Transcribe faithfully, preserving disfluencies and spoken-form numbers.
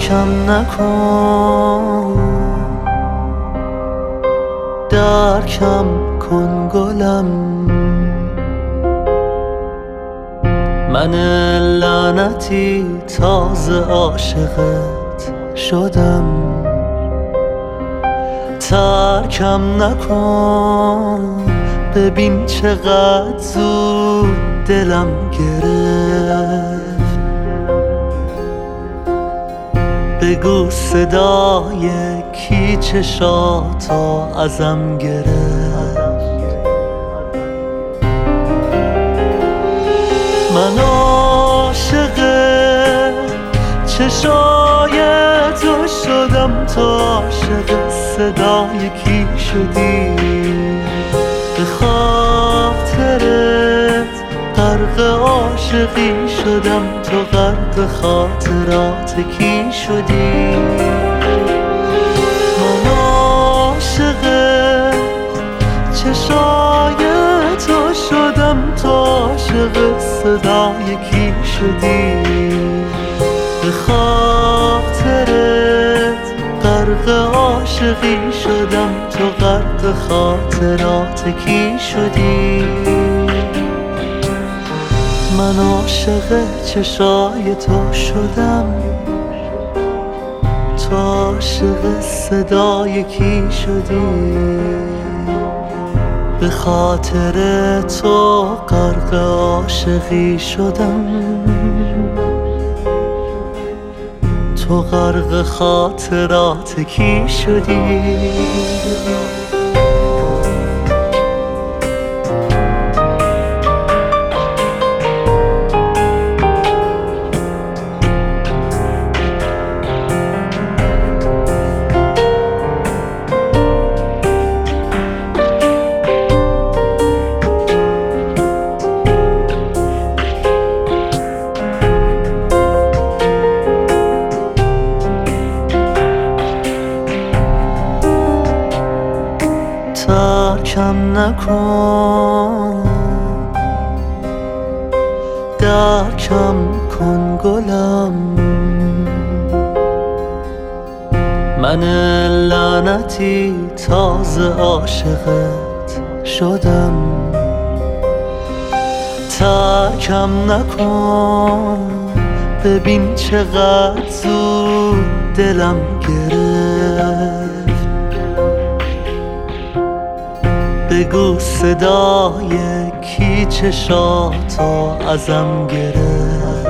ترکم نکن، درکم کن گلم. من لعنتی تازه عاشقت شدم. ترکم نکن، ببین چقدر زود دلم گرفت. بگو صدای کی چشاتو ازم گرفت. من عاشق چشای تو شدم، تو عاشق صدای کی شدی؟ به خاطرت غرق عاشقی شدم، تو غرق خاطرات کی شدی؟ من عاشق چشای تو شدم، تو عاشق صدای کی شدی؟ به خاطرت غرق عاشقی شدم، تو غرق خاطرات کی شدی؟ من عاشق چشای تو شدم، تو عاشق صدای کی شدی؟ به خاطر تو غرق عاشقی شدم، تو غرق خاطرات کی شدی؟ ترکم نکن، درکم کن گلم. من لعنتی تازه عاشقت شدم. ترکم نکن، ببین چقدر زود دلم گرفت. بگو صدای کی چشاتو ازم گرفت.